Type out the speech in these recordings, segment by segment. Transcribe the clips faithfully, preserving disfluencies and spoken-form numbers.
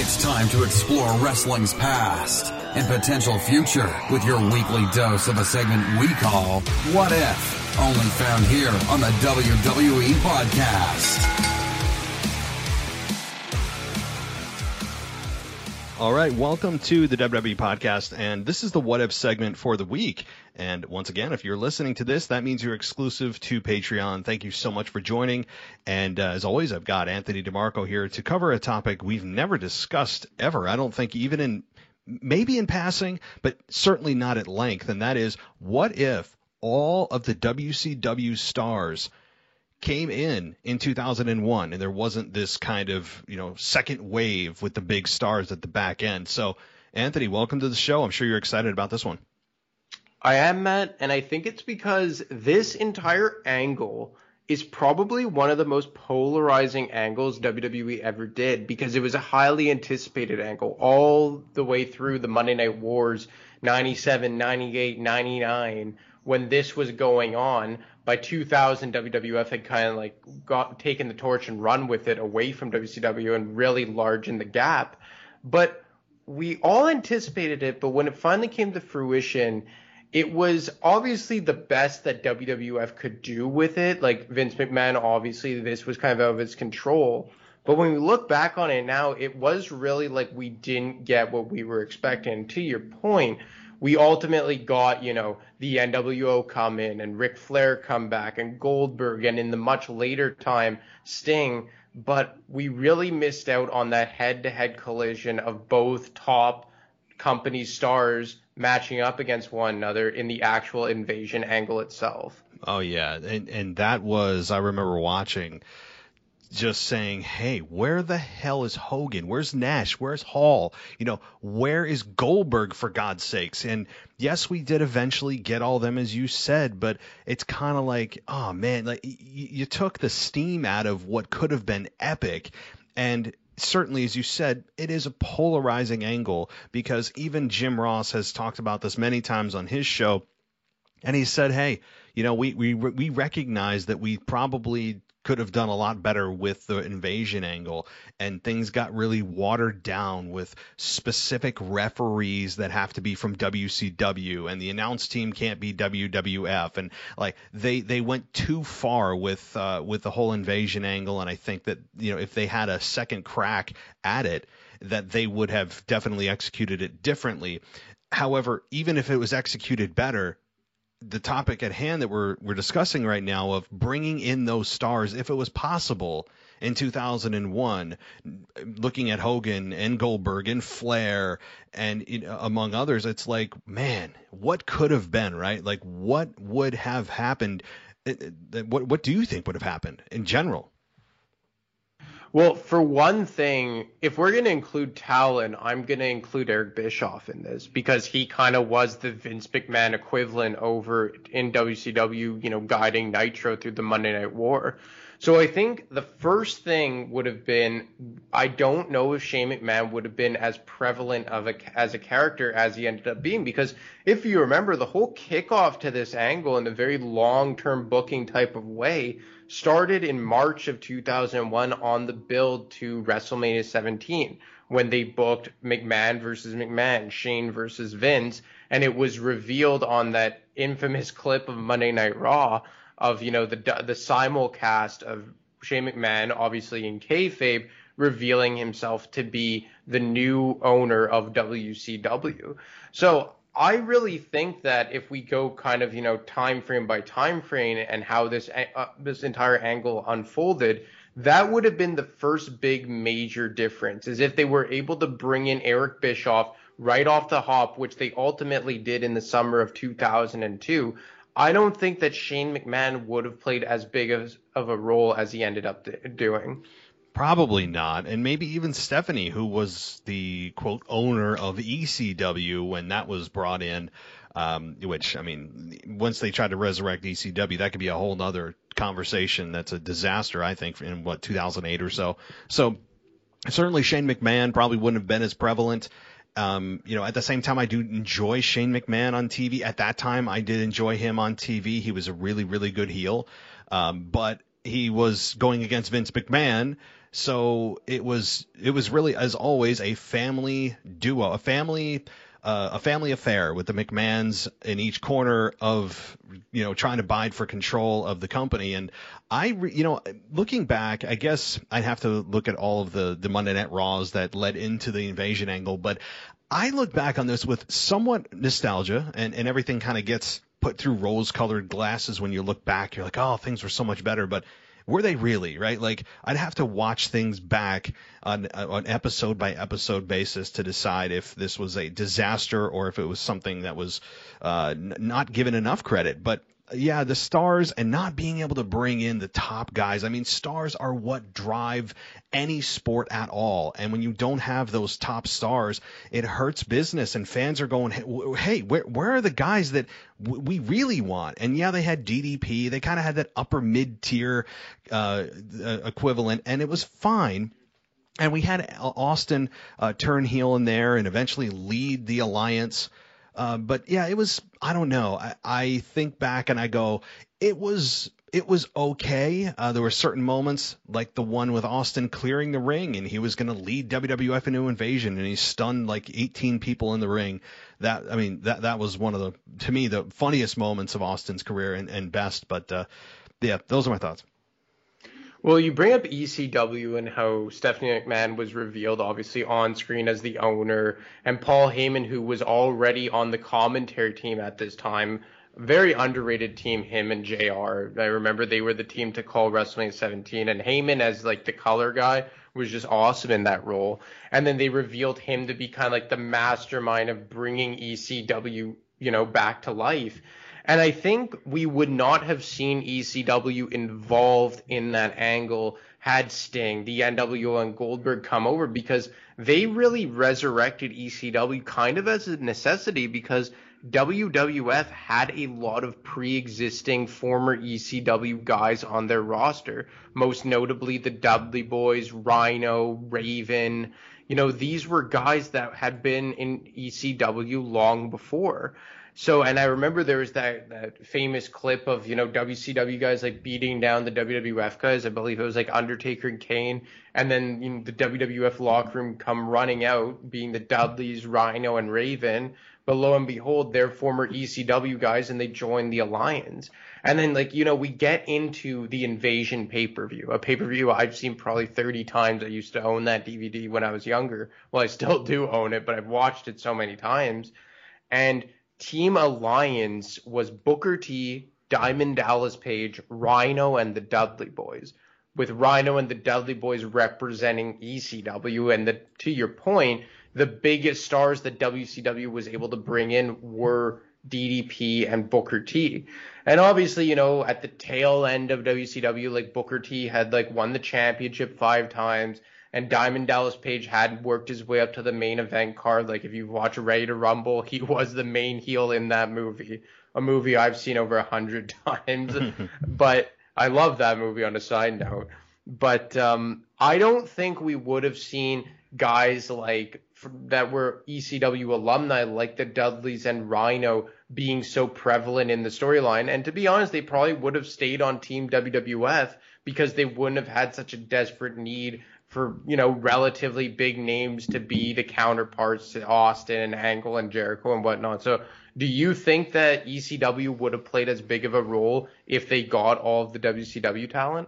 It's time to explore wrestling's past and potential future with your weekly dose of a segment we call What If? Only found here on the W W E Podcast. All right, welcome to the W W E Podcast, and this is the What If segment for the week. And once again, if you're listening to this, that means you're exclusive to Patreon. Thank you so much for joining. And uh, as always, I've got Anthony DeMarco here to cover a topic we've never discussed ever. I don't think even in, maybe in passing, but certainly not at length. And that is, what if all of the W C W stars came in in two thousand one and there wasn't this kind of, you know, second wave with the big stars at the back end? So, Anthony, welcome to the show. I'm sure you're excited about this one. I am, Matt, and I think it's because this entire angle is probably one of the most polarizing angles W W E ever did, because it was a highly anticipated angle all the way through the Monday Night Wars, ninety-seven, ninety-eight, ninety-nine, when this was going on. By two thousand, W W F had kind of like got taken the torch and run with it away from W C W and really largened the gap. But we all anticipated it, but when it finally came to fruition, it was obviously the best that W W F could do with it. Like Vince McMahon, obviously this was kind of out of his control. But when we look back on it now, it was really like we didn't get what we were expecting. To your point, we ultimately got, you know, the N W O come in and Ric Flair come back and Goldberg, and in the much later time, Sting. But we really missed out on that head-to-head collision of both top company stars matching up against one another in the actual invasion angle itself. Oh, yeah. And, and that was, I remember watching, just saying, hey, where the hell is Hogan? Where's Nash? Where's Hall? You know, where is Goldberg, for God's sakes? And yes, we did eventually get all them, as you said, but it's kind of like, oh man, like y- you took the steam out of what could have been epic. And certainly, as you said, it is a polarizing angle, because even Jim Ross has talked about this many times on his show. And he said, hey, you know, we, we, we recognize that we probably could have done a lot better with the invasion angle, and things got really watered down with specific referees that have to be from W C W, and the announce team can't be W W F, and like they they went too far with uh, with the whole invasion angle. And I think that, you know, if they had a second crack at it, that they would have definitely executed it differently. However, even if it was executed better, the topic at hand that we're we're discussing right now of bringing in those stars, if it was possible in two thousand one, looking at Hogan and Goldberg and Flair and, you know, among others, it's like, man, what could have been, right? Like, what would have happened? What what do you think would have happened in general? Well, for one thing, if we're going to include Talon, I'm going to include Eric Bischoff in this, because he kind of was the Vince McMahon equivalent over in W C W, you know, guiding Nitro through the Monday Night War. So I think the first thing would have been, I don't know if Shane McMahon would have been as prevalent of a, as a character as he ended up being, because if you remember, the whole kickoff to this angle in a very long-term booking type of way started in March of two thousand one on the build to WrestleMania seventeen, when they booked McMahon versus McMahon, Shane versus Vince, and it was revealed on that infamous clip of Monday Night Raw of, you know, the the simulcast of Shane McMahon, obviously in kayfabe, revealing himself to be the new owner of W C W. So I really think that if we go kind of, you know, time frame by time frame and how this uh, this entire angle unfolded, that would have been the first big major difference, is if they were able to bring in Eric Bischoff right off the hop, which they ultimately did in the summer of two thousand two. I don't think that Shane McMahon would have played as big of, of a role as he ended up doing. Probably not. And maybe even Stephanie, who was the, quote, owner of E C W when that was brought in, um, which, I mean, once they tried to resurrect E C W, that could be a whole nother conversation. That's a disaster, I think, in, what, two thousand eight or so. So certainly Shane McMahon probably wouldn't have been as prevalent. Um, you know, at the same time, I do enjoy Shane McMahon on T V. At that time, I did enjoy him on T V. He was a really, really good heel. Um, but he was going against Vince McMahon. So it was it was really, as always, a family duo, a family uh, a family affair with the McMahons in each corner of, you know, trying to bide for control of the company. And I, re, you know, looking back, I guess I'd have to look at all of the the Monday Night Raws that led into the invasion angle, but I look back on this with somewhat nostalgia, and and everything kind of gets put through rose-colored glasses when you look back. You're like, oh, things were so much better, but were they really, right? Like, I'd have to watch things back on on episode by episode basis to decide if this was a disaster or if it was something that was uh, n- not given enough credit. But yeah, the stars and not being able to bring in the top guys. I mean, stars are what drive any sport at all. And when you don't have those top stars, it hurts business, and fans are going, hey, where, where are the guys that w- we really want? And yeah, they had D D P. They kind of had that upper mid-tier uh, equivalent, and it was fine. And we had Austin uh, turn heel in there and eventually lead the alliance. Uh, but yeah, it was, I don't know. I, I think back and I go, it was, it was okay. Uh, there were certain moments like the one with Austin clearing the ring and he was going to lead W W F into Invasion and he stunned like eighteen people in the ring. That, I mean, that, that was one of the, to me, the funniest moments of Austin's career and, and best. But, uh, yeah, those are my thoughts. Well, you bring up E C W and how Stephanie McMahon was revealed, obviously, on screen as the owner, and Paul Heyman, who was already on the commentary team at this time. Very underrated team, him and J R. I remember they were the team to call WrestleMania seventeen, and Heyman as like the color guy was just awesome in that role. And then they revealed him to be kind of like the mastermind of bringing E C W, you know, back to life. And I think we would not have seen E C W involved in that angle had Sting, the N W O, and Goldberg come over, because they really resurrected E C W kind of as a necessity, because W W F had a lot of pre-existing former E C W guys on their roster, most notably the Dudley Boys, Rhino, Raven. You know, these were guys that had been in E C W long before. So, and I remember there was that, that famous clip of, you know, W C W guys like beating down the W W F guys. I believe it was like Undertaker and Kane. And then, you know, the W W F locker room come running out, being the Dudleys, Rhino, and Raven. But lo and behold, they're former E C W guys and they join the Alliance. And then, like, you know, we get into the Invasion pay-per-view, a pay-per-view I've seen probably thirty times. I used to own that D V D when I was younger. Well, I still do own it, but I've watched it so many times. And Team Alliance was Booker T, Diamond Dallas Page, Rhino, and the Dudley Boys, with Rhino and the Dudley Boys representing E C W. And the, to your point, the biggest stars that W C W was able to bring in were D D P and Booker T. And obviously, you know, at the tail end of W C W, like Booker T had like won the championship five times. And Diamond Dallas Page had worked his way up to the main event card. Like, if you watch Ready to Rumble, he was the main heel in that movie, a movie I've seen over a hundred times. But I love that movie, on a side note. But um, I don't think we would have seen guys like that were E C W alumni, like the Dudleys and Rhino, being so prevalent in the storyline. And to be honest, they probably would have stayed on Team W W F because they wouldn't have had such a desperate need for, you know, relatively big names to be the counterparts to Austin and Angle and Jericho and whatnot. So do you think that E C W would have played as big of a role if they got all of the W C W talent?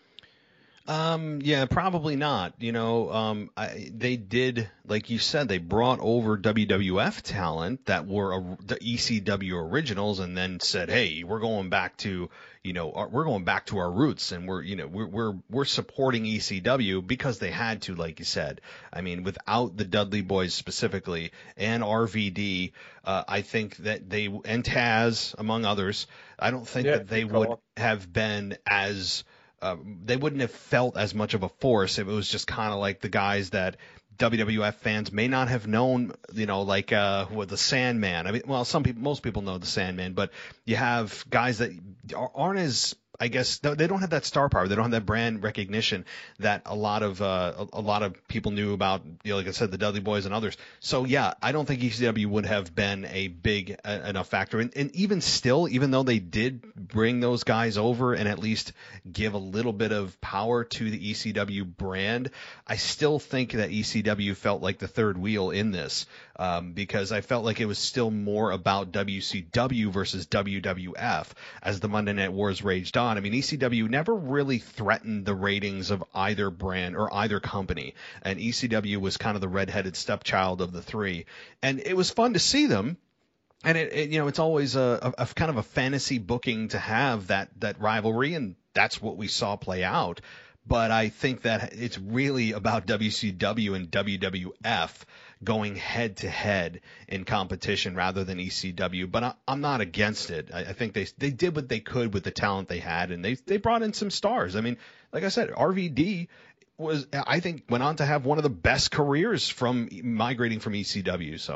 Um, yeah, probably not. You know, um, I, they did, like you said, they brought over W W F talent that were a, the E C W originals, and then said, "Hey, we're going back to, you know, our, we're going back to our roots, and we're, you know, we're we're we're supporting E C W because they had to, like you said. I mean, without the Dudley Boys specifically and R V D, uh, I think that they and Taz, among others, I don't think yeah, that they would call. have been as Uh, they wouldn't have felt as much of a force if it was just kind of like the guys that W W F fans may not have known, you know, like uh, who the Sandman. I mean, well, some people, most people know the Sandman, but you have guys that aren't as, I guess they don't have that star power. They don't have that brand recognition that a lot of uh, a, a lot of people knew about. You know, like I said, the Dudley Boys and others. So yeah, I don't think E C W would have been a big uh, enough factor. And, and even still, even though they did bring those guys over and at least give a little bit of power to the E C W brand, I still think that E C W felt like the third wheel in this, um, because I felt like it was still more about W C W versus W W F as the Monday Night Wars raged on. I mean, E C W never really threatened the ratings of either brand or either company, and E C W was kind of the redheaded stepchild of the three, and it was fun to see them. And it, it you know, it's always a, a, a kind of a fantasy booking to have that that rivalry, and that's what we saw play out. But I think that it's really about W C W and W W F going head to head in competition rather than E C W. But I, I'm not against it. I, I think they they did what they could with the talent they had, and they they brought in some stars. I mean, like I said, R V D was, I think, went on to have one of the best careers from migrating from E C W. So.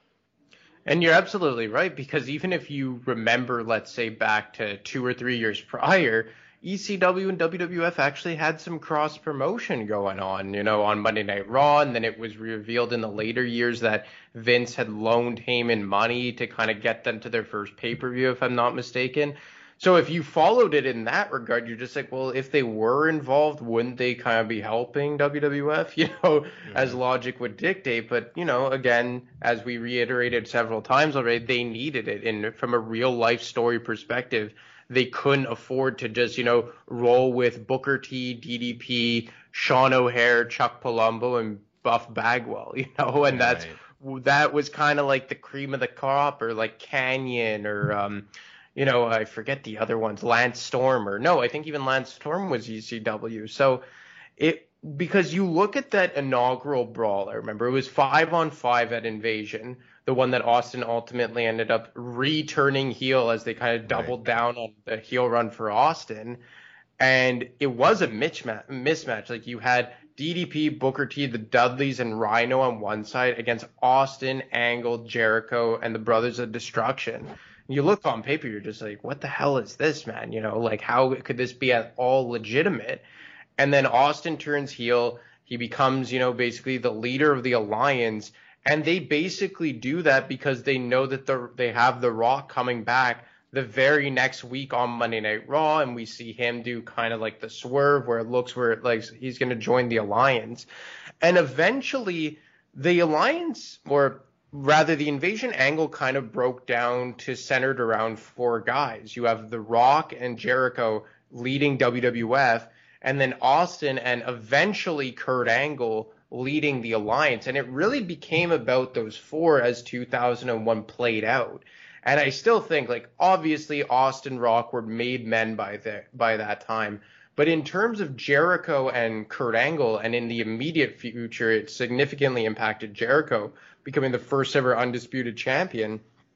And you're absolutely right, because even if you remember, let's say back to two or three years prior, E C W and W W F actually had some cross promotion going on, you know, on Monday Night Raw. And then it was revealed in the later years that Vince had loaned Heyman money to kind of get them to their first pay-per-view, if I'm not mistaken. So if you followed it in that regard, you're just like, well, if they were involved, wouldn't they kind of be helping W W F, you know, mm-hmm. as logic would dictate? But, you know, again, as we reiterated several times already, they needed it. And from a real life story perspective, they couldn't afford to just, you know, roll with Booker T, D D P, Sean O'Haire, Chuck Palumbo, and Buff Bagwell, you know, and that's right. That was kind of like the cream of the crop, or like Canyon, or, um, you know, I forget the other ones, Lance Storm, or no, I think even Lance Storm was E C W. So it, because you look at that inaugural brawl, I remember it was five on five at Invasion, the one that Austin ultimately ended up returning heel as they kind of doubled right. down on the heel run for Austin. And it was a mismatch, mismatch. Like you had D D P, Booker T, the Dudleys, and Rhino on one side against Austin, Angle, Jericho, and the Brothers of Destruction. You look on paper, you're just like, what the hell is this, man? You know, like, how could this be at all legitimate? And then Austin turns heel. He becomes, you know, basically the leader of the alliance. And they basically do that because they know that the, they have The Rock coming back the very next week on Monday Night Raw. And we see him do kind of like the swerve where it looks where it, like he's going to join the alliance. And eventually the alliance, or rather the Invasion angle, kind of broke down to centered around four guys. You have The Rock and Jericho leading W W F, and then Austin and eventually Kurt Angle leading the alliance. And it really became about those four as two thousand one played out. And I still think, like, obviously Austin, Rock were made men by the, by that time. But in terms of Jericho and Kurt Angle, and in the immediate future, it significantly impacted Jericho becoming the first ever undisputed champion.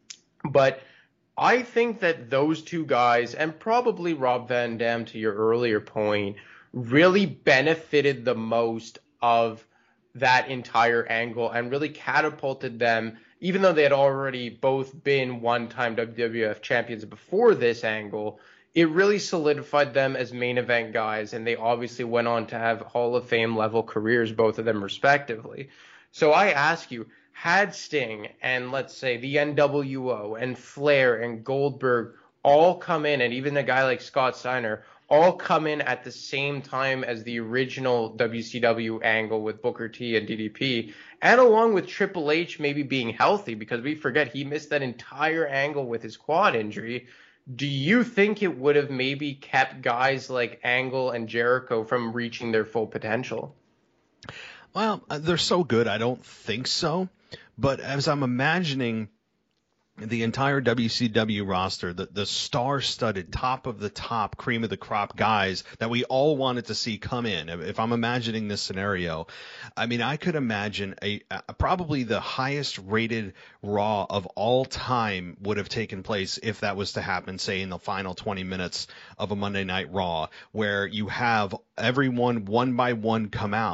But I think that those two guys, and probably Rob Van Dam, to your earlier point, really benefited the most of that entire angle and really catapulted them, even though they had already both been one-time W W F champions before this angle. It really solidified them as main event guys, and they obviously went on to have Hall of Fame level careers, both of them respectively. So I ask you, had Sting and, let's say, the N W O and Flair and Goldberg all come in, and even a guy like Scott Steiner all come in at the same time as the original W C W angle with Booker T and D D P, and along with Triple H maybe being healthy, because we forget he missed that entire angle with his quad injury, do you think it would have maybe kept guys like Angle and Jericho from reaching their full potential? Well, they're so good, I don't think so. But as I'm imagining the entire W C W roster, the, the star-studded, top-of-the-top, cream-of-the-crop guys that we all wanted to see come in, if I'm imagining this scenario, I mean, I could imagine a, a probably the highest-rated Raw of all time would have taken place if that was to happen, say, in the final twenty minutes of a Monday Night Raw, where you have everyone one by one come out,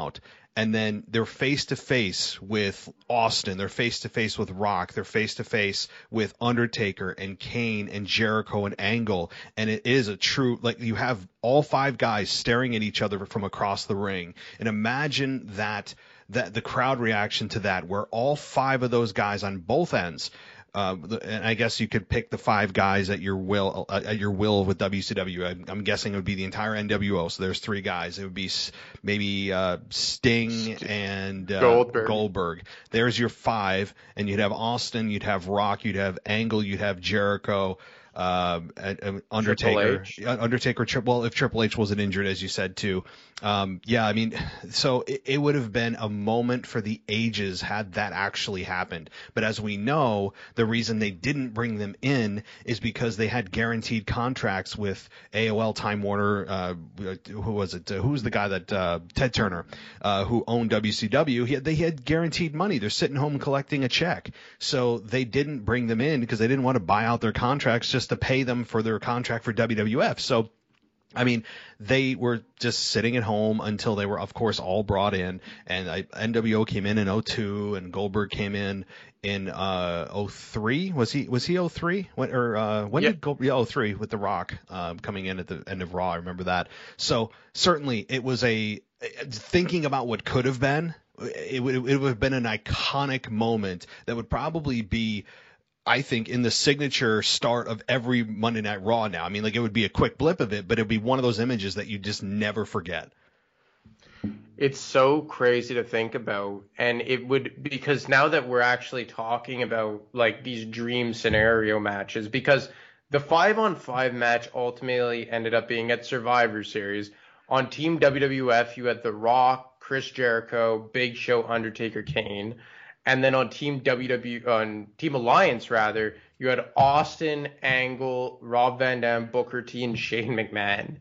and then they're face to face with Austin, they're face to face with Rock, they're face to face with Undertaker and Kane and Jericho and Angle, and it is a true, like, you have all five guys staring at each other from across the ring, and imagine that that the crowd reaction to that, where all five of those guys on both ends. Uh, and I guess you could pick the five guys at your will, uh, at your will with W C W. I, I'm guessing it would be the entire N W O. So there's three guys. It would be maybe uh, Sting and uh, Goldberg. Goldberg. There's your five, and you'd have Austin, you'd have Rock, you'd have Angle, you'd have Jericho. Uh, Undertaker, Undertaker, Triple. Well, if Triple H wasn't injured, as you said too, um, yeah. I mean, so it, it would have been a moment for the ages had that actually happened. But as we know, the reason they didn't bring them in is because they had guaranteed contracts with A O L, Time Warner. Uh, who was it? Uh, who was the guy that uh, Ted Turner, uh, who owned W C W? He had, they had guaranteed money. They're sitting home collecting a check, so they didn't bring them in because they didn't want to buy out their contracts just to pay them for their contract for W W F. So, I mean, they were just sitting at home until they were, of course, all brought in. And I, N W O came in in oh two, and Goldberg came in in uh, oh three. Was he was he oh three? When, or uh, when yep. did Goldberg? Yeah, oh three with The Rock um, coming in at the end of Raw. I remember that. So certainly it was a thinking about what could have been. It would it would have been an iconic moment that would probably be, I think, in the signature start of every Monday Night Raw now. I mean, like, it would be a quick blip of it, but it would be one of those images that you just never forget. It's so crazy to think about. And it would, because now that we're actually talking about, like, these dream scenario matches, because the five on five match ultimately ended up being at Survivor Series. On Team W W F, you had The Rock, Chris Jericho, Big Show, Undertaker, Kane. And then on Team W W, on Team Alliance rather, you had Austin, Angle, Rob Van Dam, Booker T, and Shane McMahon.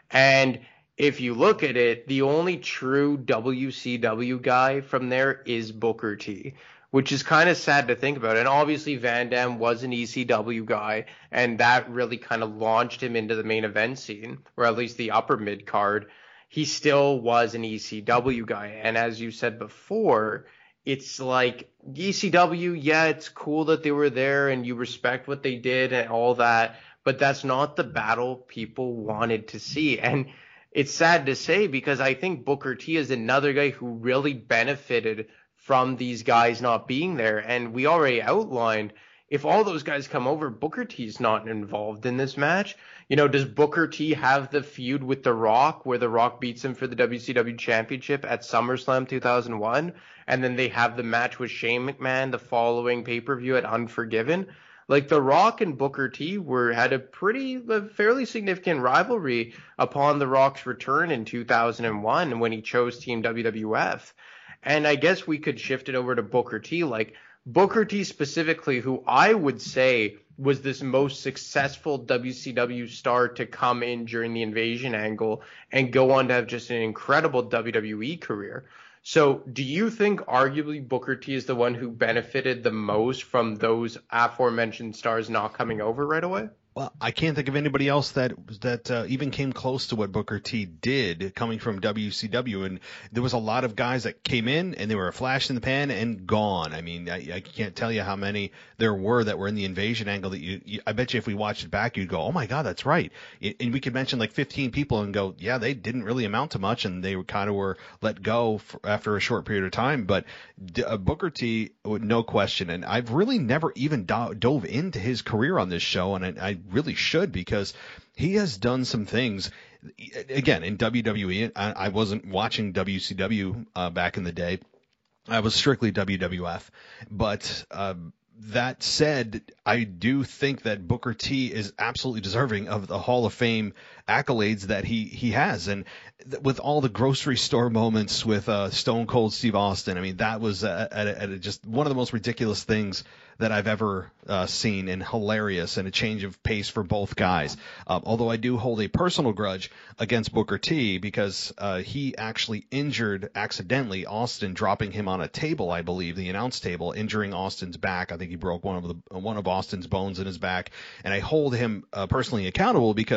And if you look at it, the only true W C W guy from there is Booker T, which is kind of sad to think about. And obviously Van Dam was an E C W guy, and that really kind of launched him into the main event scene, or at least the upper mid card. He still was an E C W guy. And as you said before, it's like E C W, yeah, it's cool that they were there and you respect what they did and all that, but that's not the battle people wanted to see. And it's sad to say, because I think Booker T is another guy who really benefited from these guys not being there. And we already outlined, if all those guys come over, Booker T's not involved in this match. You know, does Booker T have the feud with The Rock where The Rock beats him for the W C W Championship at SummerSlam two thousand one? And then they have the match with Shane McMahon the following pay-per-view at Unforgiven. Like, The Rock and Booker T were had a pretty, a fairly significant rivalry upon The Rock's return in two thousand one when he chose Team W W F. And I guess we could shift it over to Booker T. Like, Booker T specifically, who I would say was this most successful W C W star to come in during the Invasion angle and go on to have just an incredible W W E career. So do you think arguably Booker T is the one who benefited the most from those aforementioned stars not coming over right away? Well, I can't think of anybody else that that uh, even came close to what Booker T did coming from W C W. And there was a lot of guys that came in and they were a flash in the pan and gone. I mean, I, I can't tell you how many there were that were in the Invasion angle that you, you I bet you if we watched it back, you'd go, oh my God, that's right. And we could mention like fifteen people and go, yeah, they didn't really amount to much and they kind of were let go for, after a short period of time. But uh, Booker T, no question. And I've really never even do- dove into his career on this show. And I, I really should, because he has done some things again in W W E. I, I wasn't watching W C W uh, back in the day. I was strictly W W F. But uh, that said, I do think that Booker T is absolutely deserving of the Hall of Fame accolades that he, he has. And th- with all the grocery store moments with uh, Stone Cold Steve Austin, I mean, that was uh, at, a, at a, just one of the most ridiculous things that I've ever uh, seen, and hilarious, and a change of pace for both guys. Um, although I do hold a personal grudge against Booker T because uh, he actually injured accidentally Austin, dropping him on a table, I believe, the announce table, injuring Austin's back. I think he broke one of the one of Austin's bones in his back, and I hold him uh, personally accountable because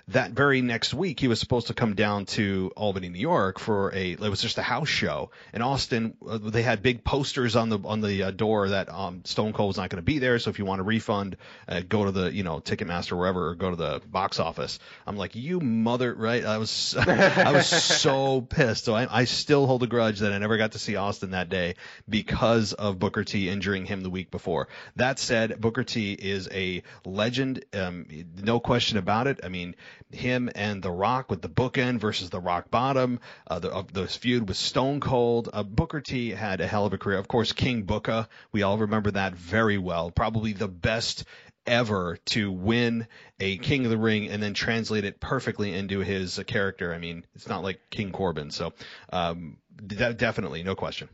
that very next week, he was supposed to come down to Albany, New York for a, it was just a house show. In Austin, uh, they had big posters on the, on the uh, door that um, Stone Cold was not going to be there. So if you want a refund, uh, go to the, you know, Ticketmaster or wherever, or go to the box office. I'm like, you mother, right? I was, I was so pissed. So I, I still hold a grudge that I never got to see Austin that day because of Booker T injuring him the week before. That said, Booker T is a legend. Um, no question about it. I mean, him and The Rock with the bookend versus the Rock Bottom, uh, the, of this feud with Stone Cold. Uh, Booker T had a hell of a career. Of course, King Booker, we all remember that very well. Probably the best ever to win a King of the Ring and then translate it perfectly into his uh, character. I mean, it's not like King Corbin. So um, de- definitely, no question.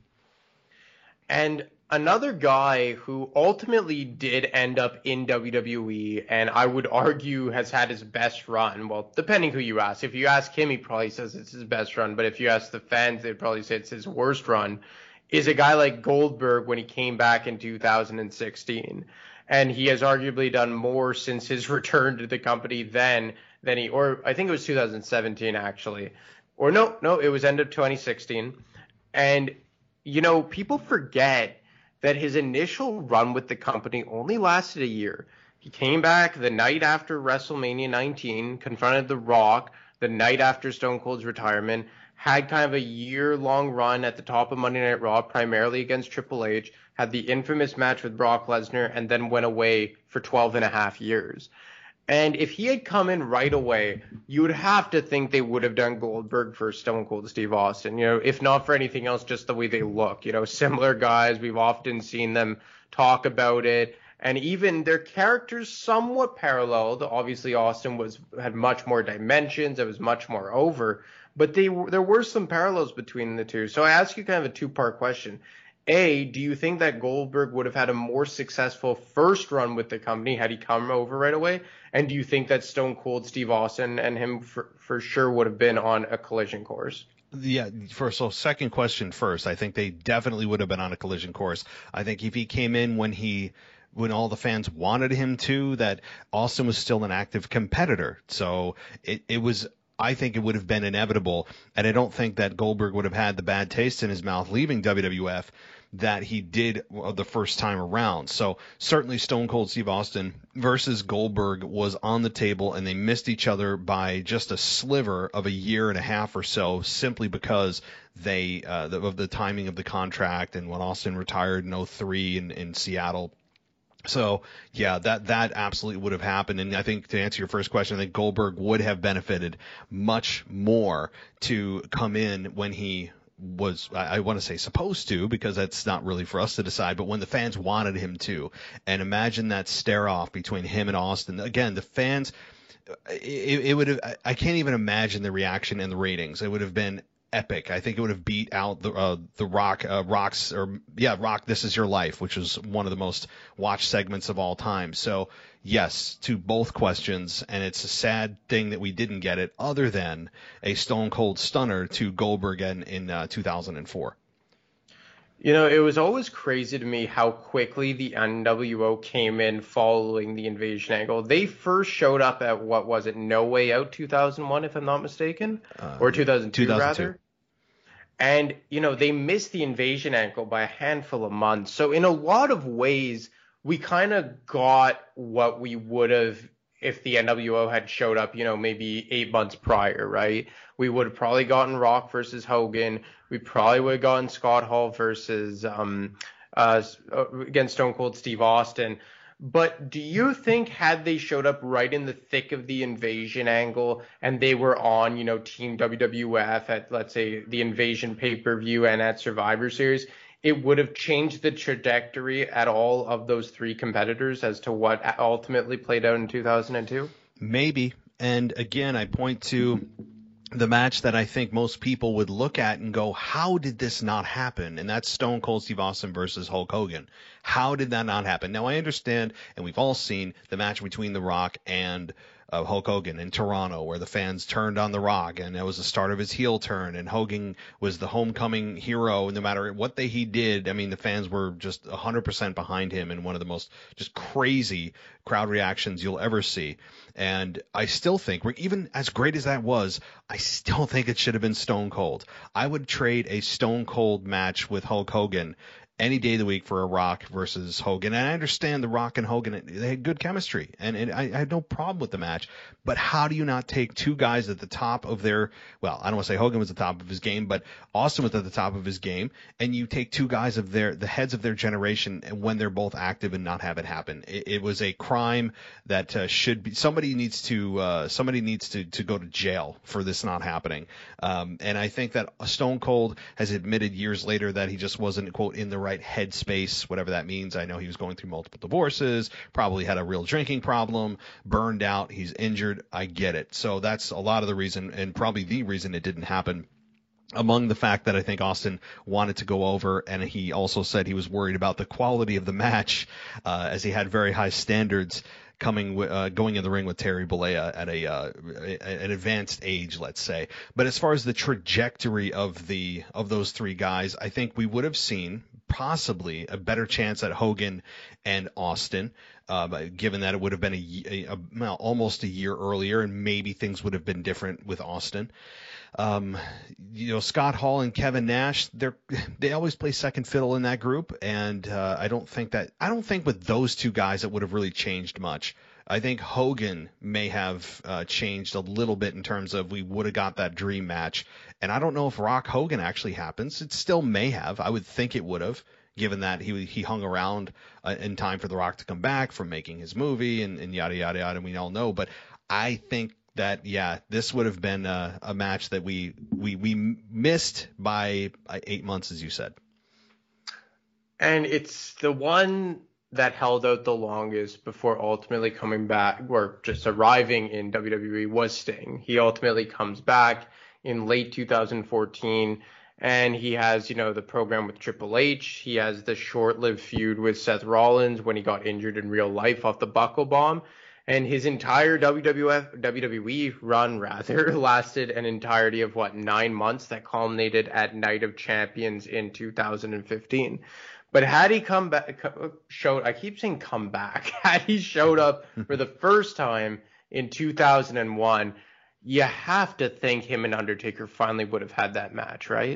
And another guy who ultimately did end up in W W E, and I would argue has had his best run, well, depending who you ask. If you ask him, he probably says it's his best run, but if you ask the fans, they'd probably say it's his worst run, is a guy like Goldberg when he came back in two thousand sixteen. And he has arguably done more since his return to the company then than he, or I think it was two thousand seventeen actually, or no, no, it was end of twenty sixteen. And, you know, people forget that his initial run with the company only lasted a year. He came back the night after WrestleMania nineteen, confronted The Rock the night after Stone Cold's retirement, had kind of a year-long run at the top of Monday Night Raw, primarily against Triple H, had the infamous match with Brock Lesnar, and then went away for twelve and a half years. And if he had come in right away, you would have to think they would have done Goldberg for Stone Cold Steve Austin, you know, if not for anything else, just the way they look, you know, similar guys. We've often seen them talk about it. And even their characters somewhat paralleled. Obviously, Austin was had much more dimensions. It was much more over. But they there were some parallels between the two. So I ask you kind of a two-part question. A, do you think that Goldberg would have had a more successful first run with the company had he come over right away? And do you think that Stone Cold Steve Austin and him for, for sure would have been on a collision course? Yeah, first, so second question first. I think they definitely would have been on a collision course. I think if he came in when he when all the fans wanted him to, that Austin was still an active competitor. So it, it was, I think it would have been inevitable. And I don't think that Goldberg would have had the bad taste in his mouth leaving W W F that he did the first time around. So certainly Stone Cold Steve Austin versus Goldberg was on the table, and they missed each other by just a sliver of a year and a half or so, simply because they uh, the, of the timing of the contract and when Austin retired in oh three in, in Seattle. So, yeah, that, that absolutely would have happened. And I think to answer your first question, I think Goldberg would have benefited much more to come in when he was, I, I want to say supposed to, because that's not really for us to decide, but when the fans wanted him to. And imagine that stare off between him and Austin. Again, the fans, it, it would have, I can't even imagine the reaction and the ratings. It would have been epic. I think it would have beat out the uh, the Rock uh, Rock's or yeah Rock This Is Your Life, which was one of the most watched segments of all time. So yes to both questions, and it's a sad thing that we didn't get it, other than a Stone Cold Stunner to Goldberg in, in uh, two thousand four. You know, it was always crazy to me how quickly the N W O came in following the Invasion angle. They first showed up at, what was it, No Way Out two thousand one, if I'm not mistaken? Uh, or two thousand two, two thousand two, rather? And, you know, they missed the Invasion angle by a handful of months. So in a lot of ways, we kind of got what we would have if the N W O had showed up, you know, maybe eight months prior, right? We would have probably gotten Rock versus Hogan. We probably would have gotten Scott Hall versus um, uh, against Stone Cold Steve Austin. But do you think had they showed up right in the thick of the Invasion angle and they were on, you know, Team W W F at, let's say, the Invasion pay-per-view and at Survivor Series, it would have changed the trajectory at all of those three competitors as to what ultimately played out in two thousand two? Maybe. And again, I point to the match that I think most people would look at and go, how did this not happen? And that's Stone Cold Steve Austin versus Hulk Hogan. How did that not happen? Now, I understand, and we've all seen the match between The Rock and of Hulk Hogan in Toronto, where the fans turned on The Rock, and it was the start of his heel turn, and Hogan was the homecoming hero. No matter what they, he did, I mean, the fans were just one hundred percent behind him, and one of the most just crazy crowd reactions you'll ever see. And I still think, even as great as that was, I still think it should have been Stone Cold. I would trade a Stone Cold match with Hulk Hogan any day of the week for a Rock versus Hogan. And I understand the Rock and Hogan, they had good chemistry, and, and I, I had no problem with the match. But how do you not take two guys at the top of their, well, I don't want to say Hogan was at the top of his game, but Austin was at the top of his game, and you take two guys of their, the heads of their generation when they're both active and not have it happen? It, it was a crime that uh, should be, somebody needs to, uh, somebody needs to, to go to jail for this not happening. Um, and I think that Stone Cold has admitted years later that he just wasn't, quote, in the right headspace, whatever that means. I know he was going through multiple divorces, probably had a real drinking problem, burned out, he's injured. I get it. So that's a lot of the reason, and probably the reason it didn't happen. Among the fact that I think Austin wanted to go over, and he also said he was worried about the quality of the match, uh, as he had very high standards coming, uh, going in the ring with Terry Bollea at a, uh, an advanced age, let's say. But as far as the trajectory of the, of those three guys, I think we would have seen possibly a better chance at Hogan and Austin, uh, given that it would have been a, a, a well, almost a year earlier, and maybe things would have been different with Austin. Um, you know, Scott Hall and Kevin Nash, they're, they always play second fiddle in that group. And, uh, I don't think that, I don't think with those two guys, it would have really changed much. I think Hogan may have, uh, changed a little bit in terms of we would have got that dream match. And I don't know if Rock Hogan actually happens. It still may have. I would think it would have, given that he, he hung around uh, in time for The Rock to come back from making his movie and, and yada, yada, yada. And we all know, but I think that, yeah, this would have been a, a match that we, we, we missed by eight months, as you said. And it's the one that held out the longest before ultimately coming back, or just arriving in W W E, was Sting. He ultimately comes back in late two thousand fourteen, and he has, you know, the program with Triple H. He has the short-lived feud with Seth Rollins when he got injured in real life off the Buckle Bomb. And his entire W W F, W W E run, rather, lasted an entirety of, what, nine months that culminated at Night of Champions in two thousand fifteen. But had he come back, showed, I keep saying come back, had he showed up for the first time in two thousand one, you have to think him and Undertaker finally would have had that match, right?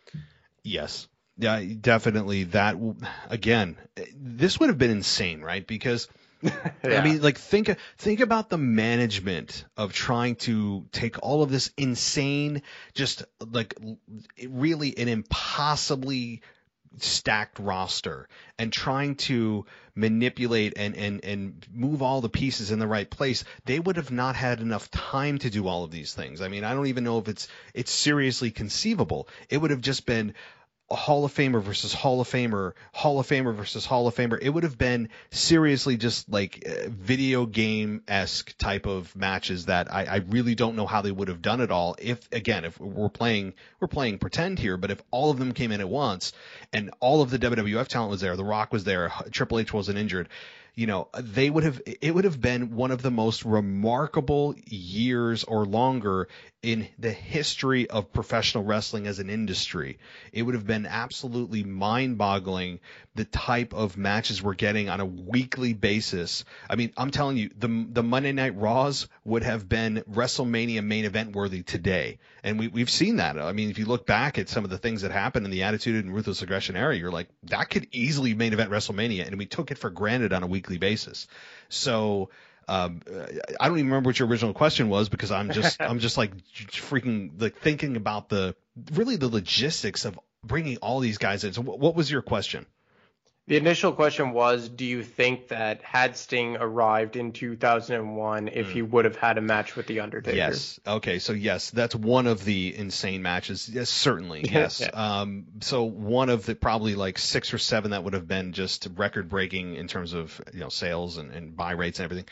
Yes. Yeah, definitely. That, again, this would have been insane, right? Because yeah. I mean, like, think think about the management of trying to take all of this insane, just like really an impossibly stacked roster, and trying to manipulate and, and, and move all the pieces in the right place. They would have not had enough time to do all of these things. I mean, I don't even know if it's it's seriously conceivable. It would have just been a Hall of Famer versus Hall of Famer, Hall of Famer versus Hall of Famer. It would have been seriously just like video game-esque type of matches that I, I really don't know how they would have done it all. If, again, if we're playing, we're playing pretend here, but if all of them came in at once and all of the W W F talent was there, The Rock was there, Triple H wasn't injured, you know, they would have, it would have been one of the most remarkable years or longer in the history of professional wrestling as an industry. It would have been absolutely mind-boggling the type of matches we're getting on a weekly basis. I mean, I'm telling you, the the Monday Night Raws would have been WrestleMania main event worthy today. And we, we've seen that. I mean, if you look back at some of the things that happened in the Attitude and Ruthless Aggression era, you're like, that could easily main event WrestleMania. And we took it for granted on a weekly basis. So, Um, I don't even remember what your original question was, because I'm just I'm just like freaking like thinking about the really the logistics of bringing all these guys in. So what was your question? The initial question was, do you think that had Sting arrived in two thousand one, if mm. he would have had a match with The Undertaker? Yes. Okay. So yes, that's one of the insane matches. Yes, certainly. Yes. yeah. Um, so one of the probably like six or seven that would have been just record breaking in terms of, you know, sales and, and buy rates and everything.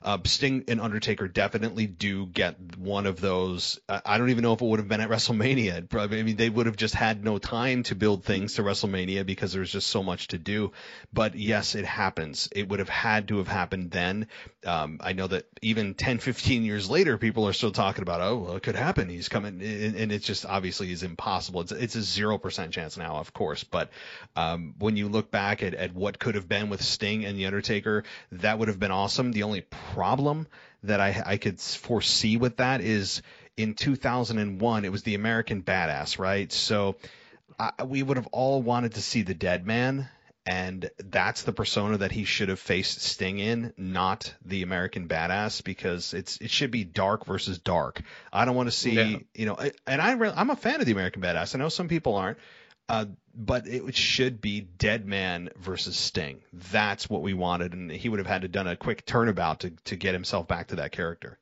Uh, Sting and Undertaker definitely do get one of those. Uh, I don't even know if it would have been at WrestleMania. Probably, I mean, they would have just had no time to build things to WrestleMania because there's just so much to do. But yes, it happens. It would have had to have happened then. Um, I know that even ten, fifteen years later, people are still talking about, oh, well, it could happen. He's coming. And, and it just obviously is impossible. It's, it's a zero percent chance now, of course. But um, when you look back at, at what could have been with Sting and The Undertaker, that would have been awesome. The only problem that I, I could foresee with that is in two thousand one, it was the American Badass, right? So I, we would have all wanted to see the Dead Man. And that's the persona that he should have faced Sting in, not the American Badass, because it's it should be dark versus dark. I don't want to see, yeah. you know, and I re- I'm a fan of the American Badass. I know some people aren't, uh, but it should be Dead Man versus Sting. That's what we wanted, and he would have had to done a quick turnabout to to get himself back to that character.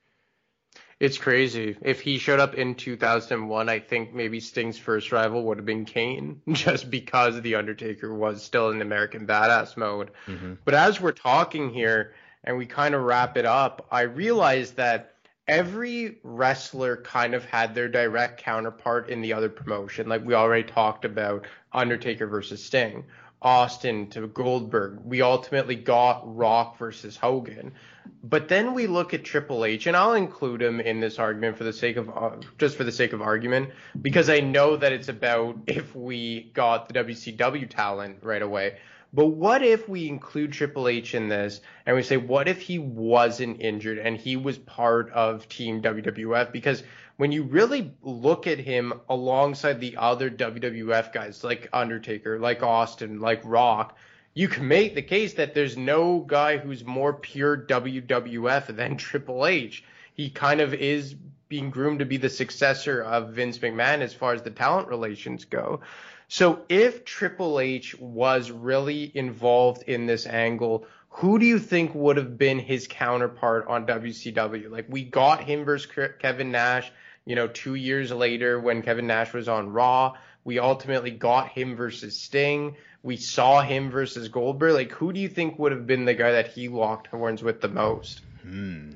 It's crazy. If he showed up in two thousand one, I think maybe Sting's first rival would have been Kane, just because The Undertaker was still in American Badass mode. Mm-hmm. But as we're talking here and we kind of wrap it up, I realized that every wrestler kind of had their direct counterpart in the other promotion. Like we already talked about Undertaker versus Sting, Austin to Goldberg. We ultimately got Rock versus Hogan. But then we look at Triple H, and I'll include him in this argument for the sake of uh, just for the sake of argument, because I know that it's about if we got the W C W talent right away. But what if we include Triple H in this and we say, what if he wasn't injured and he was part of Team W W F? Because when you really look at him alongside the other W W F guys like Undertaker, like Austin, like Rock, you can make the case that there's no guy who's more pure W W F than Triple H. He kind of is being groomed to be the successor of Vince McMahon as far as the talent relations go. So if Triple H was really involved in this angle, who do you think would have been his counterpart on W C W? Like, we got him versus Kevin Nash, you know, two years later when Kevin Nash was on Raw. We ultimately got him versus Sting. We saw him versus Goldberg. Like, who do you think would have been the guy that he locked horns with the most? Hmm.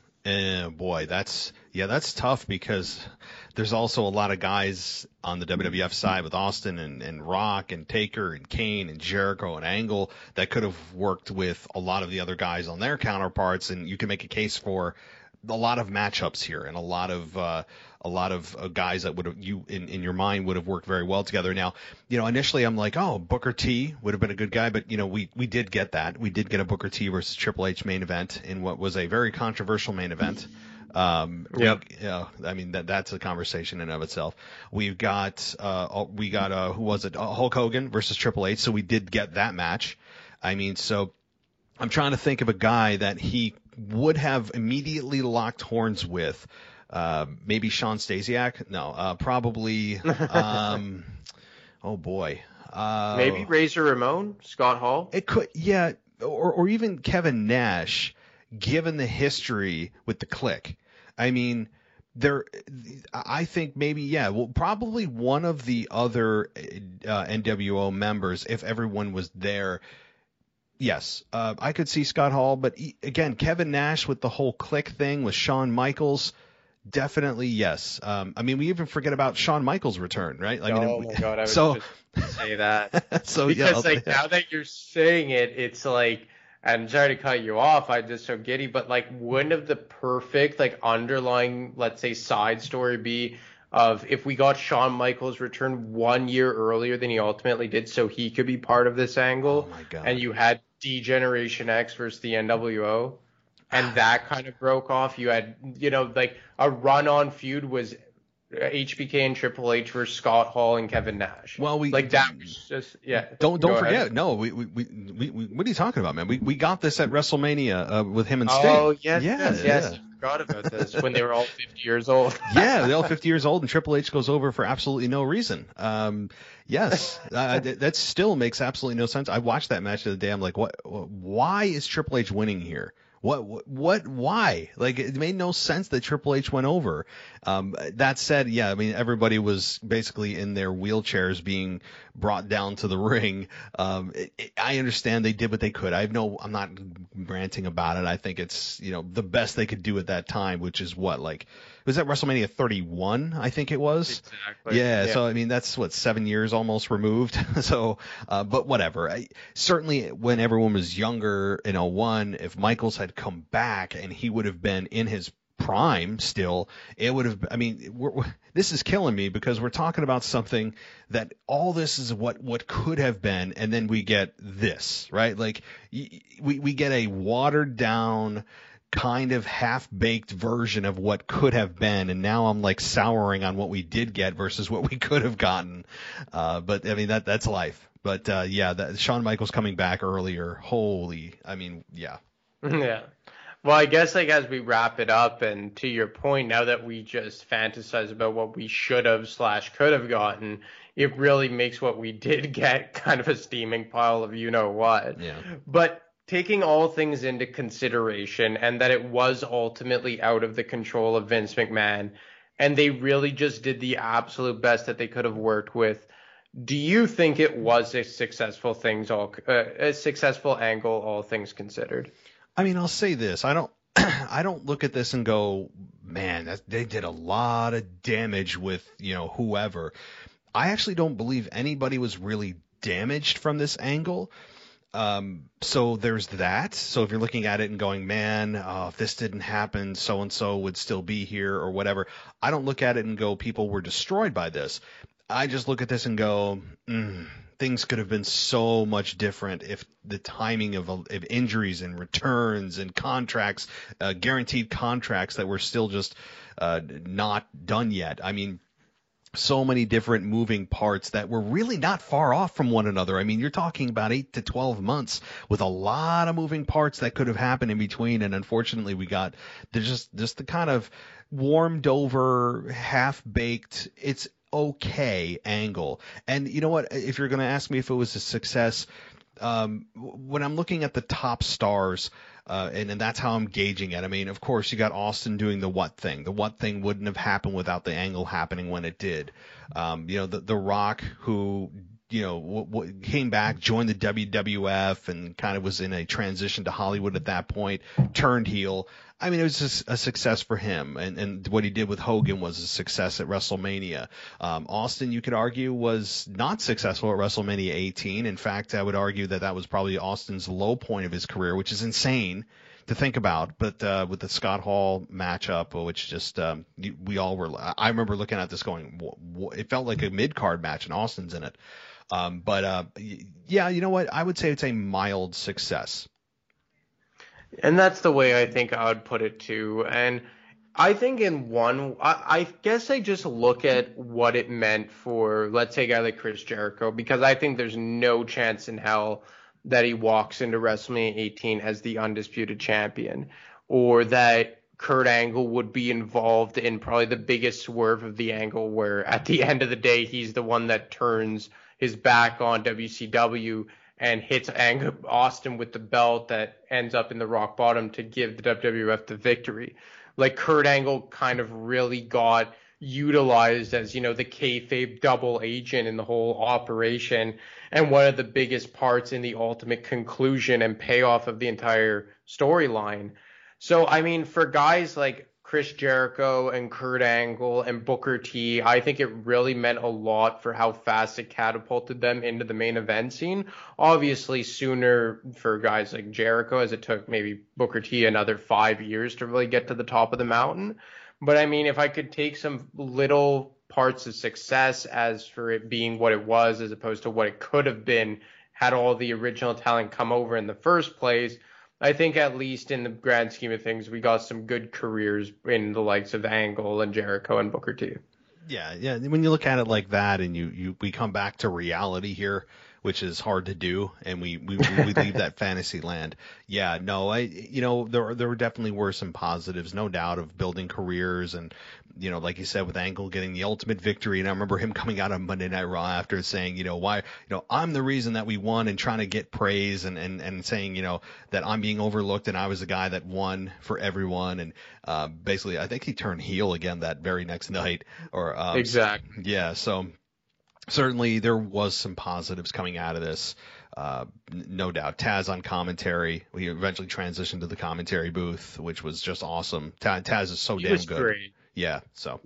Uh, boy, that's yeah, that's tough because there's also a lot of guys on the W W F side with Austin and, and Rock and Taker and Kane and Jericho and Angle that could have worked with a lot of the other guys on their counterparts, and you can make a case for a lot of matchups here and a lot of uh, a lot of uh, guys that would have you in, in your mind would have worked very well together. Now, you know, initially I'm like, oh, Booker T would have been a good guy, but you know, we we did get that. We did get a Booker T versus Triple H main event in what was a very controversial main event. Um, yep. we, you know, I mean that that's a conversation in and of itself. We've got uh we got uh who was it? Uh, Hulk Hogan versus Triple H, so we did get that match. I mean, so I'm trying to think of a guy that he would have immediately locked horns with. Uh, maybe Sean Stasiak? No, uh, probably. Um, oh boy. Uh, maybe Razor Ramon, Scott Hall. It could, yeah, or or even Kevin Nash, given the history with the Click. I mean, there. I think maybe yeah. Well, probably one of the other uh, N W O members, if everyone was there. Yes, uh, I could see Scott Hall, but he, again, Kevin Nash with the whole Click thing with Shawn Michaels, definitely yes. Um, I mean, we even forget about Shawn Michaels' return, right? Like, oh you know, my God, I was so, just say that. so because yeah, like now that you're saying it, it's like, and sorry to cut you off, I'm just so giddy, but like, wouldn't have the perfect like underlying, let's say, side story be of if we got Shawn Michaels' return one year earlier than he ultimately did, so he could be part of this angle. Oh my God. And you had D-Generation X versus the N W O, and that kind of broke off. You had, you know, like a run-on feud was H B K and Triple H versus Scott Hall and Kevin Nash. Well, we like that was just yeah. Don't don't Go forget. ahead. No, we, we we we what are you talking about, man? We we got this at WrestleMania uh, with him and Sting. Oh yes, yeah, yes, yeah. yes. I forgot about this when they were all fifty years old. Yeah, they're all fifty years old, and Triple H goes over for absolutely no reason. Um, yes, uh, th- that still makes absolutely no sense. I watched that match the other day. I'm like, what? Why is Triple H winning here? What, what, what, why? Like, it made no sense that Triple H went over. Um, that said, yeah, I mean, everybody was basically in their wheelchairs being brought down to the ring. Um, it, it, I understand they did what they could. I have no, I'm not ranting about it. I think it's, you know, the best they could do at that time, which is what, like, was that WrestleMania thirty-one? I think it was. Exactly. Yeah, yeah. So I mean, that's what, seven years almost removed. so, uh, but whatever. I, certainly, when everyone was younger in oh one, if Michaels had come back and he would have been in his prime still, it would have. I mean, we're, we're, this is killing me because we're talking about something that all this is what what could have been, and then we get this, right? Like we we get a watered down, kind of half-baked version of what could have been, and now I'm like souring on what we did get versus what we could have gotten. Uh, but I mean that that's life. But uh, yeah, that, Shawn Michaels coming back earlier, holy, I mean, yeah. Yeah. Well, I guess like as we wrap it up, and to your point, now that we just fantasize about what we should have slash could have gotten, it really makes what we did get kind of a steaming pile of you know what. Yeah. But taking all things into consideration, and that it was ultimately out of the control of Vince McMahon, and they really just did the absolute best that they could have worked with, do you think it was a successful things all uh, a successful angle, all things considered? I mean, I'll say this: I don't, I don't look at this and go, man, that, they did a lot of damage with, you know, whoever. I actually don't believe anybody was really damaged from this angle. Um, so there's that. So if you're looking at it and going, man, uh, if this didn't happen, so and so would still be here or whatever. I don't look at it and go, people were destroyed by this. I just look at this and go, mm, things could have been so much different if the timing of, of injuries and returns and contracts, uh, guaranteed contracts that were still just uh, not done yet. I mean, so many different moving parts that were really not far off from one another. I mean, you're talking about eight to twelve months with a lot of moving parts that could have happened in between. And unfortunately, we got there's just, just the kind of warmed over, half baked, it's okay angle. And you know what? If you're going to ask me if it was a success, um, when I'm looking at the top stars, Uh, and, and that's how I'm gauging it. I mean, of course, you got Austin doing the what thing. The what thing wouldn't have happened without the angle happening when it did. Um, you know, the, the Rock, who, you know, w- w- came back, joined the W W F, and kind of was in a transition to Hollywood at that point, turned heel. I mean, it was just a success for him, and, and what he did with Hogan was a success at WrestleMania. Um, Austin, you could argue, was not successful at WrestleMania eighteen. In fact, I would argue that that was probably Austin's low point of his career, which is insane to think about. But uh, with the Scott Hall matchup, which just um, we all were, I remember looking at this going, it felt like a mid-card match, and Austin's in it. Um, but uh, yeah, you know what? I would say it's a mild success. And that's the way I think I would put it too. And I think in one, I, I guess I just look at what it meant for, let's say, a guy like Chris Jericho, because I think there's no chance in hell that he walks into WrestleMania eighteen as the undisputed champion, or that Kurt Angle would be involved in probably the biggest swerve of the angle, where at the end of the day, he's the one that turns his back on W C W and hits Austin with the belt that ends up in the rock bottom to give the W W F the victory. Like, Kurt Angle kind of really got utilized as, you know, the kayfabe double agent in the whole operation, and one of the biggest parts in the ultimate conclusion and payoff of the entire storyline. So, I mean, for guys like Chris Jericho and Kurt Angle and Booker T, I think it really meant a lot for how fast it catapulted them into the main event scene. Obviously sooner for guys like Jericho, as it took maybe Booker T another five years to really get to the top of the mountain. But I mean, if I could take some little parts of success as for it being what it was, as opposed to what it could have been had all the original talent come over in the first place, I think at least in the grand scheme of things, we got some good careers in the likes of Angle and Jericho and Booker T. Yeah, yeah. When you look at it like that, and you, you we come back to reality here, which is hard to do, and we we, we leave that fantasy land. Yeah, no, I you know there there definitely were some positives, no doubt, of building careers, and you know, like you said, with Angle getting the ultimate victory. And I remember him coming out on Monday Night Raw after saying, you know, why, you know, I'm the reason that we won, and trying to get praise, and, and, and saying, you know, that I'm being overlooked and I was the guy that won for everyone. And uh, basically, I think he turned heel again that very next night. Or um, Exactly. Yeah. So, certainly there was some positives coming out of this. Uh, no doubt. Taz on commentary. We eventually transitioned to the commentary booth, which was just awesome. Taz, Taz is so he damn was good. Great. Yeah. So.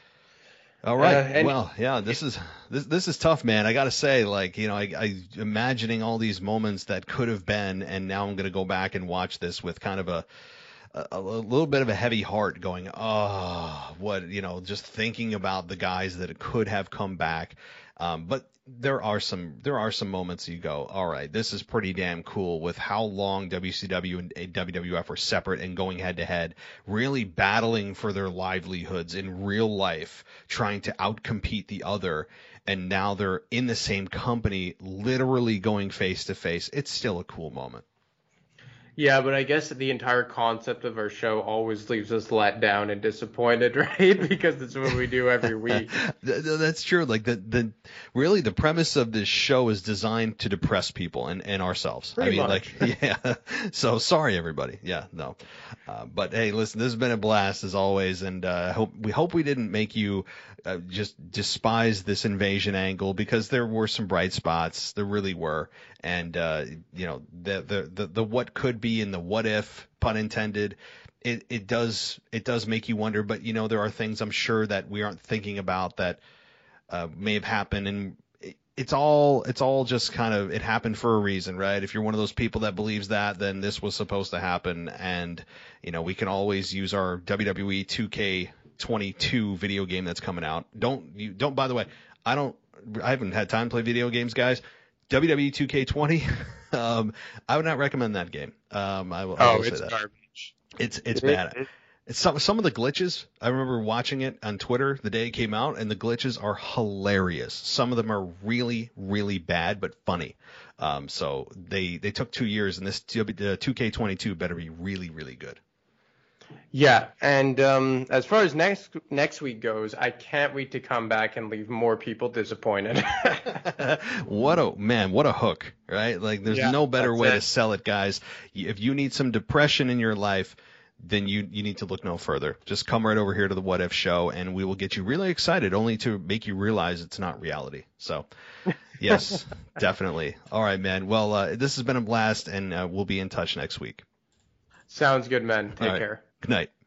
All right. Uh, and, well, yeah. This is this this is tough, man. I gotta say, like, you know, I, I imagining all these moments that could have been, and now I'm gonna go back and watch this with kind of a. A, a little bit of a heavy heart going, oh, what, you know, just thinking about the guys that could have come back. Um, but there are some, there are some moments you go, all right, this is pretty damn cool with how long W C W and W W F were separate and going head to head, really battling for their livelihoods in real life, trying to outcompete the other. And now they're in the same company, literally going face to face. It's still a cool moment. Yeah, but I guess the entire concept of our show always leaves us let down and disappointed, right? Because that's what we do every week. That's true. Like the the really the premise of this show is designed to depress people and, and ourselves. Pretty I mean, much. like, yeah. So sorry, everybody. Yeah, no. Uh, but hey, listen, this has been a blast as always, and uh, hope we hope we didn't make you uh, just despise this invasion angle, because there were some bright spots. There really were. And, uh, you know, the, the, the, the what could be and the what if, pun intended, it, it does, it does make you wonder. But, you know, there are things I'm sure that we aren't thinking about that uh, may have happened. And it, it's all, it's all just kind of, it happened for a reason, right? If you're one of those people that believes that, then this was supposed to happen. And, you know, we can always use our W W E two K twenty-two video game that's coming out. Don't, you don't, by the way, I don't, I haven't had time to play video games, guys. W W E two K twenty, um, I would not recommend that game. Um, I will, I Oh, will say it's that. garbage. It's it's It- bad. it- It's some some of the glitches. I remember watching it on Twitter the day it came out, and the glitches are hilarious. Some of them are really really bad but funny. Um, so they they took two years, and this two K twenty-two better be really really good. Yeah, and um, as far as next next week goes, I can't wait to come back and leave more people disappointed. What a man, what a hook, right? Like there's Yeah, no better that's way it. to sell it, guys. If you need some depression in your life, then you you need to look no further. Just come right over here to the What If Show, and we will get you really excited, only to make you realize it's not reality. So, yes, definitely. All right, man. Well, uh, this has been a blast, and uh, we'll be in touch next week. Sounds good, man. Take All right. care. Good night.